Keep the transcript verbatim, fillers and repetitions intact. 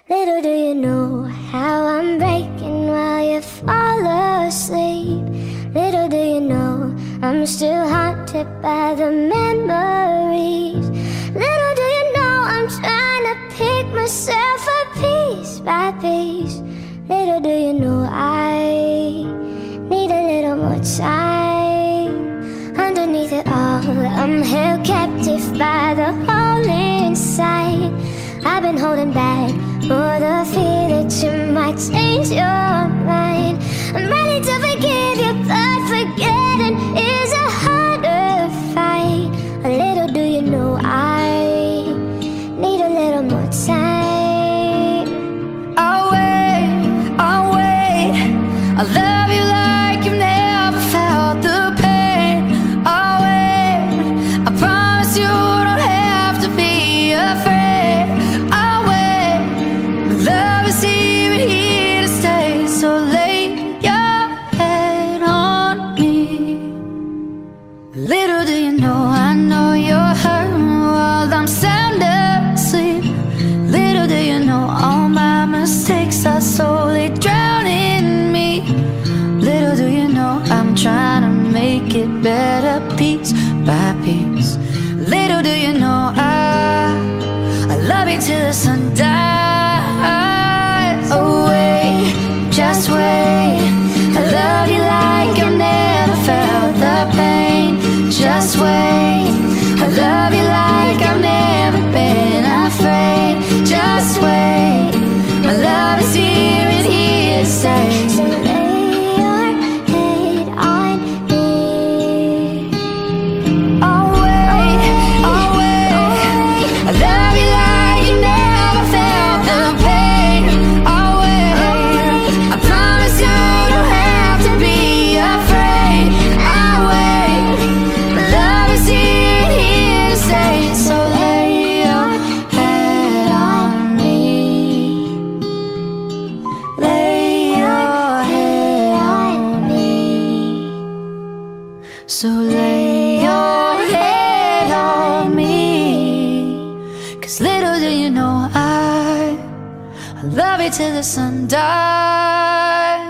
Little do you know how I'm breaking while you fall asleep. Little do you know I'm still haunted by the memories. Little do you know I'm trying to pick myself up piece by piece. Little do you know I need a little more time. Underneath it all, I'm held captive by the hole inside. I've been holding back for the fear that you might change your mind. I'm ready to forgive you, but forgetting is a harder fight. A little do you know I need a little more time. I'll wait, I'll wait. I love you like you've never felt the pain. I'll wait, I promise you don't have to be afraid. I'll wait, love is even here to stay. So lay your head on me. Little do you know, I know you're hurting while I'm sound asleep. Little do you know, all my mistakes are slowly drowning me. Little do you know, I'm trying to make it better piece by piece. Little do you know, I, I love you till the sun dies. Oh wait, just wait. I love you like I've never felt the pain. Just wait. I love you like I've never been afraid. Just wait. My love is here and here to stay. So lay your head on me. I'll wait, I'll wait. I love you like you never felt the pain. I'll wait, I promise you don't have to be afraid. I'll wait, my love is here and here to stay. So lay your head on me. Lay your head on me. So lay your head on me. Cause little do you know I, I love you till the sun dies.